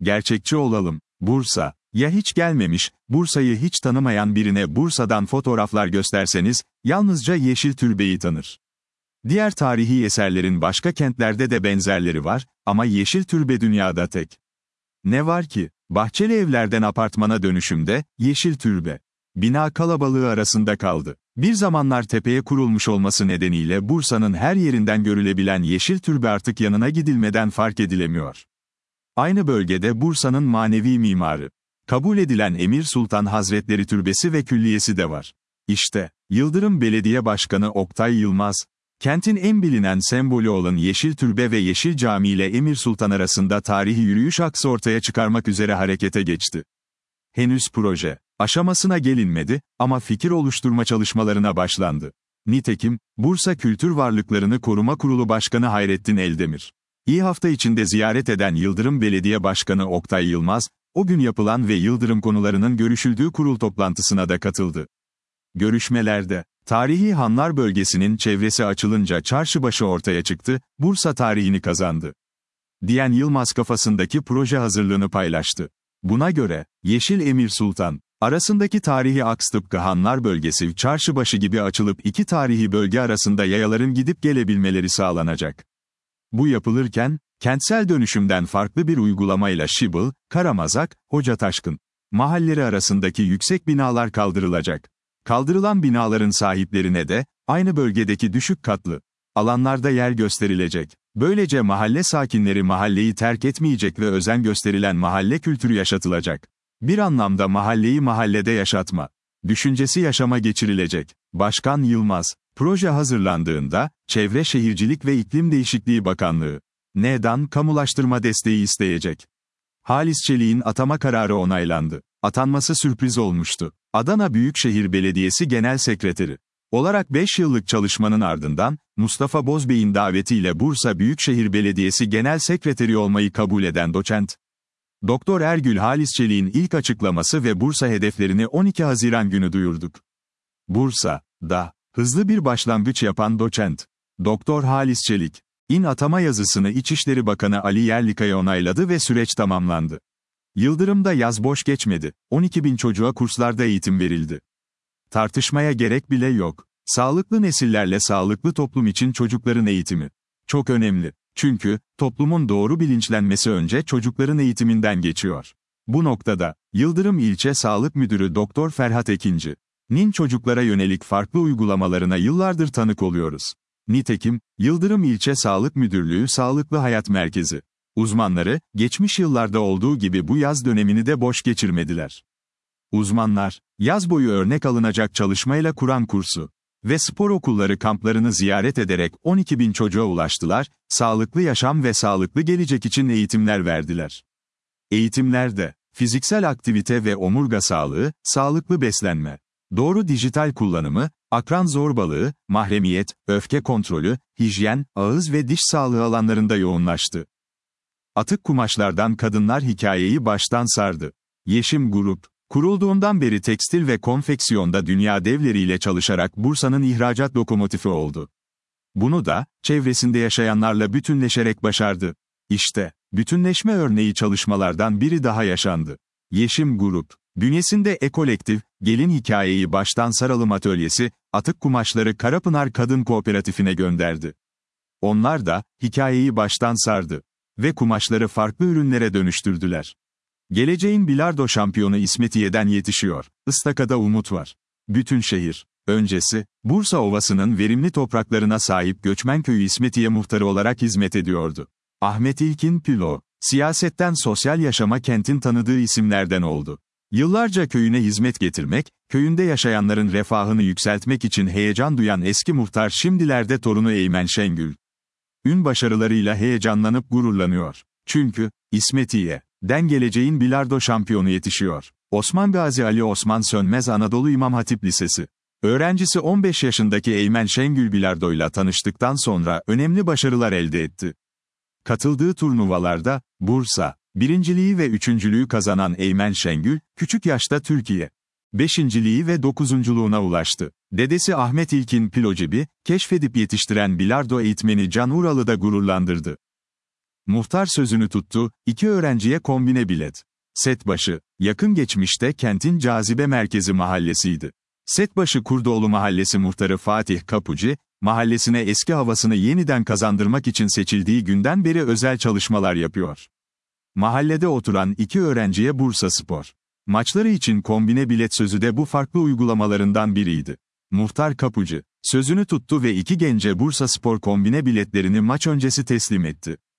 Gerçekçi olalım. Bursa. Ya hiç gelmemiş, Bursa'yı hiç tanımayan birine Bursa'dan fotoğraflar gösterseniz, yalnızca Yeşil Türbe'yi tanır. Diğer tarihi eserlerin başka kentlerde de benzerleri var, ama Yeşil Türbe dünyada tek. Ne var ki, bahçeli evlerden apartmana dönüşümde, Yeşil Türbe. Bina kalabalığı arasında kaldı. Bir zamanlar tepeye kurulmuş olması nedeniyle Bursa'nın her yerinden görülebilen Yeşil Türbe artık yanına gidilmeden fark edilemiyor. Aynı bölgede Bursa'nın manevi mimarı kabul edilen Emir Sultan Hazretleri Türbesi ve külliyesi de var. İşte, Yıldırım Belediye Başkanı Oktay Yılmaz, kentin en bilinen sembolü olan Yeşil Türbe ve Yeşil Cami ile Emir Sultan arasında tarihi yürüyüş aksı ortaya çıkarmak üzere harekete geçti. Henüz proje aşamasına gelinmedi ama fikir oluşturma çalışmalarına başlandı. Nitekim, Bursa Kültür Varlıklarını Koruma Kurulu Başkanı Hayrettin Eldemir, İyi hafta içinde ziyaret eden Yıldırım Belediye Başkanı Oktay Yılmaz, o gün yapılan ve Yıldırım konularının görüşüldüğü kurul toplantısına da katıldı. Görüşmelerde, tarihi Hanlar bölgesinin çevresi açılınca çarşıbaşı ortaya çıktı, Bursa tarihini kazandı diyen Yılmaz kafasındaki proje hazırlığını paylaştı. Buna göre, Yeşil Emir Sultan arasındaki tarihi aks tıpkı Hanlar bölgesi çarşıbaşı gibi açılıp iki tarihi bölge arasında yayaların gidip gelebilmeleri sağlanacak. Bu yapılırken, kentsel dönüşümden farklı bir uygulamayla Şibıl, Karamazak, Hocataşkın mahalleleri arasındaki yüksek binalar kaldırılacak. Kaldırılan binaların sahiplerine de, aynı bölgedeki düşük katlı alanlarda yer gösterilecek. Böylece mahalle sakinleri mahalleyi terk etmeyecek ve özen gösterilen mahalle kültürü yaşatılacak. Bir anlamda mahalleyi mahallede yaşatma düşüncesi yaşama geçirilecek. Başkan Yılmaz, proje hazırlandığında, Çevre Şehircilik ve İklim Değişikliği Bakanlığı, NEDAN kamulaştırma desteği isteyecek. Halis Çelik'in atama kararı onaylandı. Atanması sürpriz olmuştu. Adana Büyükşehir Belediyesi Genel Sekreteri olarak 5 yıllık çalışmanın ardından, Mustafa Bozbey'in davetiyle Bursa Büyükşehir Belediyesi Genel Sekreteri olmayı kabul eden doçent Doktor Ergül Halis Çelik'in ilk açıklaması ve Bursa hedeflerini 12 Haziran günü duyurduk. Bursa'da hızlı bir başlangıç yapan doçent Doktor Halis Çelik'in atama yazısını İçişleri Bakanı Ali Yerlikaya onayladı ve süreç tamamlandı. Yıldırım'da yaz boş geçmedi. 12.000 çocuğa kurslarda eğitim verildi. Tartışmaya gerek bile yok. Sağlıklı nesillerle sağlıklı toplum için çocukların eğitimi çok önemli. Çünkü, toplumun doğru bilinçlenmesi önce çocukların eğitiminden geçiyor. Bu noktada, Yıldırım İlçe Sağlık Müdürü Doktor Ferhat Ekinci'nin çocuklara yönelik farklı uygulamalarına yıllardır tanık oluyoruz. Nitekim, Yıldırım İlçe Sağlık Müdürlüğü Sağlıklı Hayat Merkezi uzmanları, geçmiş yıllarda olduğu gibi bu yaz dönemini de boş geçirmediler. Uzmanlar, yaz boyu örnek alınacak çalışmayla Kur'an kursu ve spor okulları kamplarını ziyaret ederek 12.000 çocuğa ulaştılar, sağlıklı yaşam ve sağlıklı gelecek için eğitimler verdiler. Eğitimlerde, fiziksel aktivite ve omurga sağlığı, sağlıklı beslenme, doğru dijital kullanımı, akran zorbalığı, mahremiyet, öfke kontrolü, hijyen, ağız ve diş sağlığı alanlarında yoğunlaştı. Atık kumaşlardan kadınlar hikayeyi baştan sardı. Yeşim Grup, kurulduğundan beri tekstil ve konfeksiyonda dünya devleriyle çalışarak Bursa'nın ihracat lokomotifi oldu. Bunu da, çevresinde yaşayanlarla bütünleşerek başardı. İşte, bütünleşme örneği çalışmalardan biri daha yaşandı. Yeşim Grup, bünyesinde Ekolektif, Gelin Hikayeyi Baştan Saralım Atölyesi, atık kumaşları Karapınar Kadın Kooperatifine gönderdi. Onlar da, hikayeyi baştan sardı ve kumaşları farklı ürünlere dönüştürdüler. Geleceğin bilardo şampiyonu İsmetiye'den yetişiyor. Istakada umut var. Bütün şehir öncesi, Bursa Ovası'nın verimli topraklarına sahip Göçmen Köyü İsmetiye muhtarı olarak hizmet ediyordu. Ahmet İlkin Pilo, siyasetten sosyal yaşama kentin tanıdığı isimlerden oldu. Yıllarca köyüne hizmet getirmek, köyünde yaşayanların refahını yükseltmek için heyecan duyan eski muhtar şimdilerde torunu Eymen Şengül'ün başarılarıyla heyecanlanıp gururlanıyor. Çünkü, İsmetiye'den geleceğin bilardo şampiyonu yetişiyor. Osman Gazi Ali Osman Sönmez Anadolu İmam Hatip Lisesi öğrencisi 15 yaşındaki Eymen Şengül bilardoyla tanıştıktan sonra önemli başarılar elde etti. Katıldığı turnuvalarda, Bursa birinciliği ve üçüncülüğü kazanan Eymen Şengül, küçük yaşta Türkiye beşinciliği ve dokuzunculuğuna ulaştı. Dedesi Ahmet İlkin Pilocib'i, keşfedip yetiştiren bilardo eğitmeni Can Uralı da gururlandırdı. Muhtar sözünü tuttu, 2 öğrenciye kombine bilet. Setbaşı, yakın geçmişte kentin cazibe merkezi mahallesiydi. Setbaşı Kurdoğlu Mahallesi muhtarı Fatih Kapuci, mahallesine eski havasını yeniden kazandırmak için seçildiği günden beri özel çalışmalar yapıyor. Mahallede oturan 2 öğrenciye Bursaspor maçları için kombine bilet sözü de bu farklı uygulamalarından biriydi. Muhtar Kapuci, sözünü tuttu ve 2 gence Bursaspor kombine biletlerini maç öncesi teslim etti.